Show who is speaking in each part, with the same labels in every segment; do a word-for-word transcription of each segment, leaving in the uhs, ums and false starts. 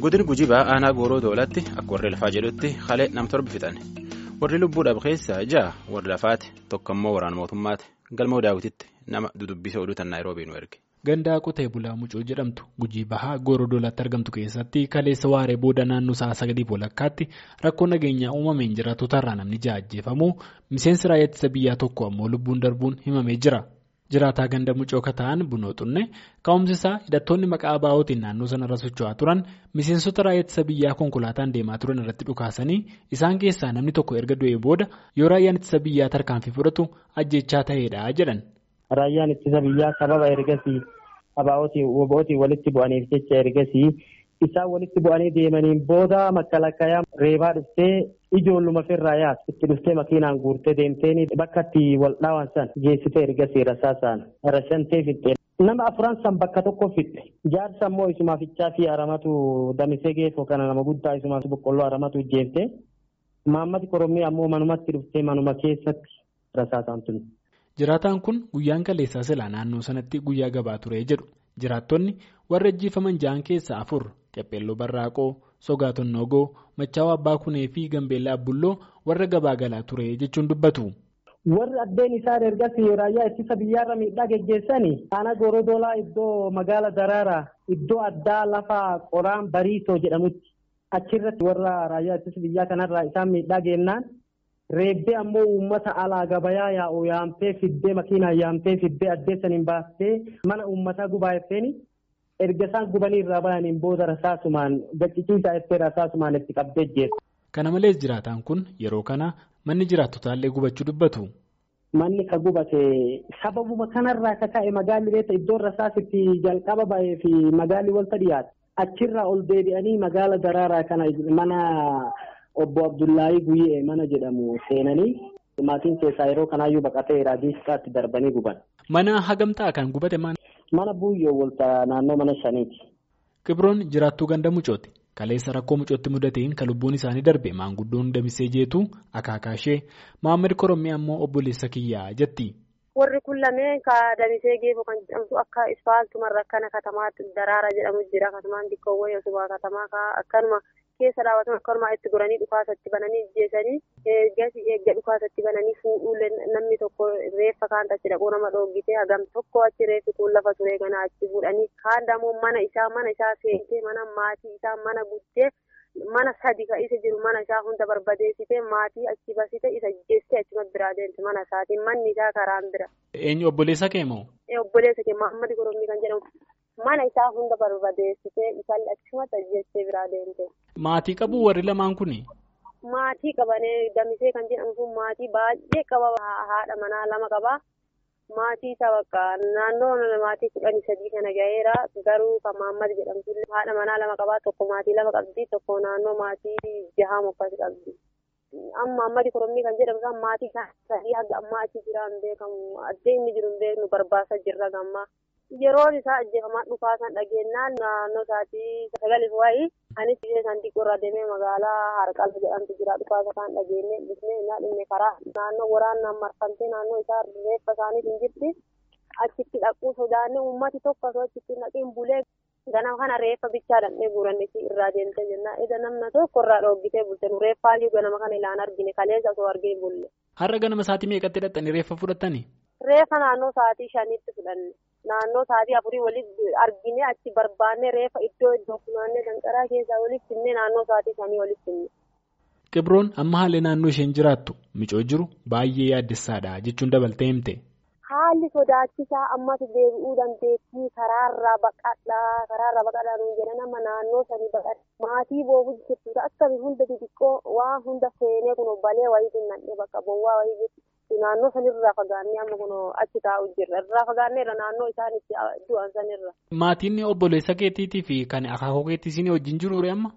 Speaker 1: Godin Gujibaa aanaa Gooroo Doolatti akka warri lafaa jedhutti halee nam torba fixan. Warri lubbuudhaaf keessaa ja'a warri lafaati tokko immoo waraana mootummaati. Galmoo daawwititti nama dudubbisa oduutan Naayiroobii nu erge.
Speaker 2: Gandaa qotee bulaa Mucoo jedhamtu Gujibahaa Gooroo Doolaatti argamtu keessatti kaleessa waaree booda naannoo sa'a sagalii walakkaatti rakkoo nageenyaa uumameen jiraattotarraa namni ja'a ajjeefamuu miseensi raayyaa ittisa biyyaa tokko ammoo lubbuun darbuun himamee jira. Jiraataa ganda Mucoo kata'an bunoo xunne ka'umsi isaa hidhattoonni maqaa abaa'ootiin naannoo sanarra socho'aa turan miseensota raayyaa ittisa biyyaa konkolaataan deemaa turan irratti dhukaasanii isaan keessaa namni tokko erga du'ee booda yoo raayyaan ittisa biyyaa tarkaanfii fudhatu ajjechaa ta'eedha jedhan.
Speaker 3: Raayyaan ittisa biyyaa sababa ergasii abaa'ootiin wobootiin walitti bu'aniif jecha ergasii isaan walitti bu'anii deemaniin booda makalakkayaa reebaa dhuftee ijoolluma firraayaa itti dhuftee makiinaan guurtee deemtee bakka itti wal dhaawan san geessitee ergasii rasaasaan rashantee fixxee nama afuran san bakka tokko fixxe jaarsa immoo isumaafichaa fi aramatu damisee geeffoo kana nama guddaa isumaaf boqqolloo aramatu jeeftee maammati korommii ammoo manumatti dhuftee manuma keessatti rasaasaan tuni.
Speaker 2: Jiraataan kun guyyaan kaleessaa silaa naannoo sanatti guyyaa gabaa ture jedhu jiraattonni warra ajjeefaman ja'an keessaa afur Qepheelloo Barraaqoo, Sogaatonni Ogoo, Machaawaa Abbaa Kunee fi Gambeellaa Abbulloo warra gabaa galaa ture jechuun dubbatu.
Speaker 3: Warri addeen isaan ergasii raayyaa ittisa biyyaarra miidhaa geggeessanii aanaa Gooroo Doolaa iddoo magaala Daraaraa iddoo addaa lafa qoraan Bariisoo jedhamutti achirratti warra raayyaa ittisa biyyaa kanarraa isaan miidhaa geennaan. Reebbee ammoo uummata alaa gabayaa yaa'u yaamtee fiddee makiinaa yaamtee fiddee addeessaniin baastee mana uummataa gubaa effeeni erga isaan gubanii irraa bayaniin booda rasaasumaan gacciciisaa effee rasaasumaan itti qabdee jeetu.
Speaker 2: Kana malees jiraataan kun yeroo kana manni jiraattotaallee gubachuu dubbatu.
Speaker 3: Manni ka gubate sababuma kanarraa akka ka'e magaalli beekta iddoon rasaasitti jalqaba ba'ee fi magaalli wanta dhiyaate achirraa ol deebi'anii magaala Daraaraa kana mana. Obbo Abdullahi Guyyee mana jedhamu seenanii maatiin keessaa yeroo kanaayyuu baqatee raadiiskaatti darbanii guban.
Speaker 2: Mana hagamtaa kan gubate maal?
Speaker 3: Mana buuyyoo walta naannoo mana shaniiti.
Speaker 2: Kibroon jiraattuu ganda Mucooti. Kaleessa rakkoo Mucootti mudateen kan lubbuun isaanii darbe maanguddoon Damisee jeetu Akaakaashee Maammed Korommii ammoo obboleessa kiyyaa jetti.
Speaker 4: Warri kun lameen ka Damisee geefoo kan jedhamtu akka ispaaltumarra akkana katamaatti Daraara jedhamu jira. Katamaan Dikkoowwan Yosubaa katamaa akkanuma. Keessa dhaabatan akkanumaa itti goranii dhukaasatti bananii ajjeesanii eeggas eegga dhukaasatti bananii fuudhuu namni tokko reeffa kaanta achi dhaquu nama dhoogitee hagam tokko achi reeffi kun lafa turee kana achi fuudhanii kaan dammoo mana isaa mana isaa seentee mana maatii isaa mana guddee mana sadi ka isa jiru mana isaa hunda barbadeessitee maatii achi basite isa ajjeessee achuma biraa deemte mana isaatiin manni isaa karaan bira.
Speaker 2: Eenyu obboleessa kee moo?
Speaker 4: Obboleessa kee Mahammad Korommii kan jedhamu. Mana isaa hunda barbadeessitee isaan achumatti ajjeessee biraa deemte.
Speaker 2: Maatii qabu warri lamaan kuni?
Speaker 4: Maatii qabanee Damisee kan jedhamu sun maatii baay'ee qaba haadha manaa lama qaba. Maatii isaa bakka naannoo maatii kudhanii sadii kana gaheera garuu kan Mahammad jedhamtu haadha manaa lama qabaa tokko maatii lama qabdi tokko naannoo maatii jahaa mukkatti qabdi. Amma Mahammad Korommii kan jedhamu kan maatii sadii haga ammaa achi jiraan beekamu addee inni jiru hin beeknu barbaasaa jirra gammaa. Yeroon isaa ajjeefamaa dhufaasan dhageenyaan naannoo isaatii sagalii wayii anis isaan xiqqoorraa deemee magaalaa Harqalfa jedhamtu jira dhufaasa kan dhageenye bisnee innaa dhimne karaa naannoo waraanaan marfamtee naannoo isaa reeffa isaaniif hin jirti achitti dhaquu sodaanne uummati tokko osoo achitti naqiin bulee ganama kana reeffa bichaa dhandhee guurannetti irraa deemtee jenna eda namna tokko irraa dhoogitee bulte nu reeffaayyuu ganama kana ilaan argine kaleessa osoo argee bulle.
Speaker 2: Har'a ganama isaatii meeqatti hidhattanii reeffa fudhattanii?
Speaker 4: Reeffa naannoo sa'aatii shaniitti fudhanne. Naannoo sa'aatii afurii walitti argine achi barbaanne reeffa iddoo iddoo funaannee danqaraa keessaa walitti finne naannoo sa'aatii shanii walitti finne.
Speaker 2: Kibroon amma haalli naannoo isheen jiraattu Mucoo jiru baay'ee yaaddessaadha jechuun dabaltee himte.
Speaker 4: Haalli sodaachisaa ammas deebi'uu dandeettii karaarraa baqadhaa karaarraa baqadhaa nuun jedhan nama naannoo sanii baqadha maatii boobuu jirtu akkami hunda xixiqqoo waan hunda seenee kun balee wayii finnadhee bakka bowwaa wayii jirtu. Naannoo sanirraa fagaannee amma kun achi taa'u jirra. Irraa fagaanneerra naannoo isaan itti du'an sanirra.
Speaker 2: Maatiin obboleessa keetiitii fi kan akaakoo keetii isin wajjin jiru amma?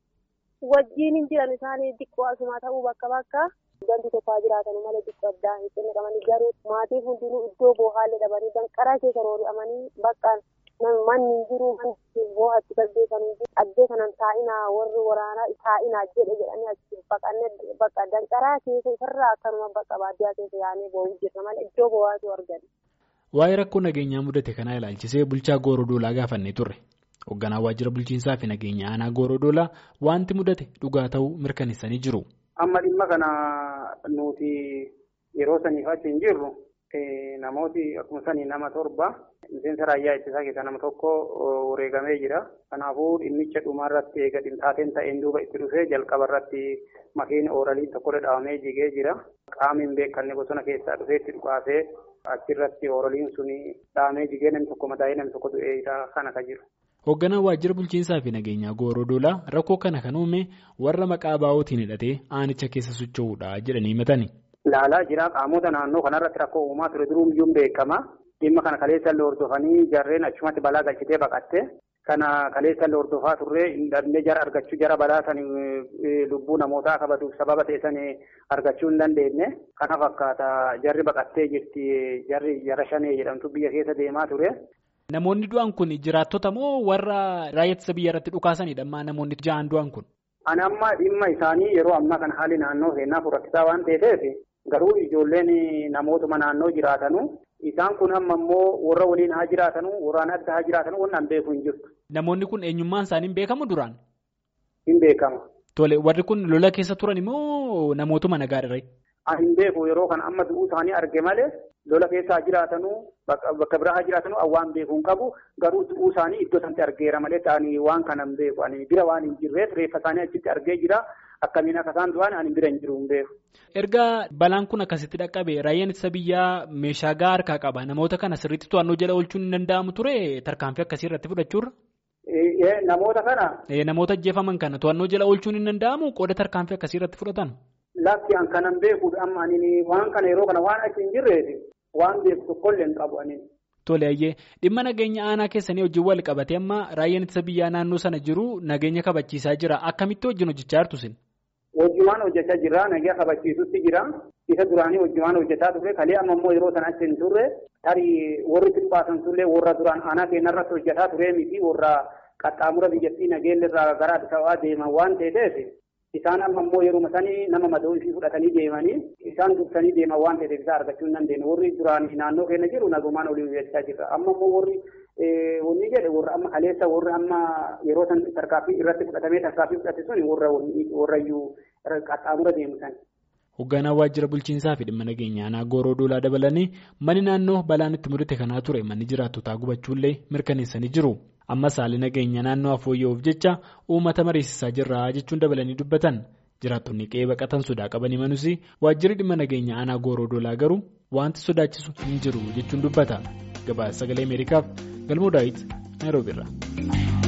Speaker 4: Wajjin hin jiran isaanii xiqqoo asuma ta'uu bakka bakka. Ganti tokko jiraatan malee xiqqoo addaa hin kenne qabanii garuu maatii hundinuu iddoo boohaallee dhabanii danqaraa keessa roori'amanii bakka manni hin jiru manni boohatti gaggeessanii addee kanan taa'inaa warri waraanaa taa'inaa jedhe jedhanii achi baqannee bakka danqaraa keessa isarraa akkanuma bakka baadiyyaa keessa yaa'anii boo'uu jirra malee iddoo boo'aatu argani.
Speaker 2: Waa'ee rakkoo nageenyaa mudate kanaa ilaalchisee bulchaa Gooroo Doolaa gaafannee turre. Hoogganaa waajjira bulchiinsaa fi nageenya aanaa Goorodoolaa wanti mudate dhugaa ta'uu mirkaneessanii jiru.
Speaker 5: Amma dhimma kana nuti yeroo saniif achi hin jirru namooti akkuma sanii nama torba miseensa raayyaa ittisaa keessaa nama tokko wareegamee jira. Kanaafuu dhimmicha dhumarratti eega dhimtaateen ta'een duuba itti dhufee jalqaba irratti makiin ooraliin tokko dhaabamee jigee jira. Qaamni hin beekamne bosona keessaa dhufee itti dhukaasee achirratti ooraliin suni dhaabamee jigee namni tokko madaa'ee namni tokko du'ee kana ka jiru.
Speaker 2: Hoogganaa waajjira bulchiinsaa fi nageenyaa Goorodoolaa rakkoo kana kan uume warra maqaa baa'ootiin hidhatee aanicha keessa socho'uudha jedhanii himatani.
Speaker 5: Laalaa jira qaamota naannoo kanarratti rakkoo uumaa ture duruu iyyuu beekama. Dhimma kana kaleessa illee hordofanii jarreen achumatti balaa galchitee baqatte. Kana kaleessa illee hordofaa turre dandee jara argachuu jara balaa san lubbuu namootaa kabaduuf sababa ta'e san argachuu hin dandeenye. Kana fakkaata jarri baqattee jirti jarri jara shanee jedhamtu biyya keessa deemaa ture.
Speaker 2: Namoonni du'an kun jiraattota moo warra raayyaa ittisa biyya irratti dhukaasanidha ammaa namoonni ja'an du'an kun?
Speaker 5: Ani amma dhimma isaanii yeroo ammaa kana haalli naannoo seenaa furatisaa waan ta'eef garuu ijoolleen namootuma naannoo jiraatanu isaan kun amma immoo warra waliin haa jiraatanu warraan adda haa jiraatanu waan beeku hin jirtu.
Speaker 2: Namoonni kun eenyummaan isaanii hin beekamu duraan?
Speaker 5: Hin beekama.
Speaker 2: Tole warri kun lola keessa turan immoo namootuma nagaadha?
Speaker 5: Ani hin beeku yeroo kana amma du'uu isaanii arge malee lola keessa haa jiraatanu bakka biraa haa jiraatanu waan beeku hin qabu garuu du'uu isaanii iddoo sanatti argeera malee ta'anii waan kana hin beeku ani bira waan hin jirreef reeffa isaanii achitti argee jira. Akkamiin akka isaan du'an ani bira hin jiru hin beeku.
Speaker 2: Erga balaan kun akkasitti dhaqqabe raayyaan ittisa biyyaa meeshaa gahaa harkaa qaba. Namoota kana sirriitti to'annoo jala oolchuun hin danda'amu ture tarkaanfii akkasii irratti fudhachuurra?
Speaker 5: Namoota kana?
Speaker 2: Namoota ajjeefaman kana to'annoo jala oolchuun hin danda'amu qooda tarkaanfii akkasii irratti fudhatan?
Speaker 5: Lakki an kanan beeku amma ani waan kana yeroo kana waan achi hin jirreef waan beeku tokkollee hin qabu ani.
Speaker 2: Tole ayyee dhimma nageenya aanaa keessanii wajjin wal qabatee amma raayyaan ittisa biyyaa naannoo sana jiru nageenya kabachiisaa jira. Akkamitti wajjin hojjechaa jirtu isin?
Speaker 5: Wajjumaan hojjechaa jira nageenya kabachiisutti jira. Isa duraanii wajjumaan hojjechaa turre kalee amma immoo yeroo sana achi hin turre tarii warri xiqqaasan turre warra duraan aanaa keenya irratti hojjechaa ture miti warra qaxxaamura biyyattii nageenya irraa gara Addis Ababaa deeman waan ta'eef isaan amma immoo yeroo sanii nama madoo ishii fudhatanii deemanii isaan dursanii deeman waan ta'eef isaa argachuu hin dandeenye warri duraan naannoo keenya jiru nagumaan olii hojjechaa jira. Amma immoo warri wanni jedhe warra amma kaleessa warri amma yeroo san tarkaanfii irratti fudhatamee tarkaanfii fudhate sun warra warrayyuu qaxxaamura deemu san.
Speaker 2: Hoogganaa waajjira bulchiinsaa fi dhimma nageenya aanaa Goorodoolaa dabalanii manni naannoo balaan itti mudate kanaa ture manni jiraattotaa gubachuullee mirkaneessanii jiru. Ammas haalli nageenya naannoo fooyya'uuf jecha uummata mariisisaa jirra jechuun dabalanii dubbatan. Jiraattonni qe'ee baqatan sodaa qabanii manus waajjirri dhimma nageenya aanaa Goorodoolaa garuu wanti sodaachisu hin jiru jechuun dubbata. Gabaasa sagalee Ameerikaaf Galmoo Daawit Naayiroobiirraa.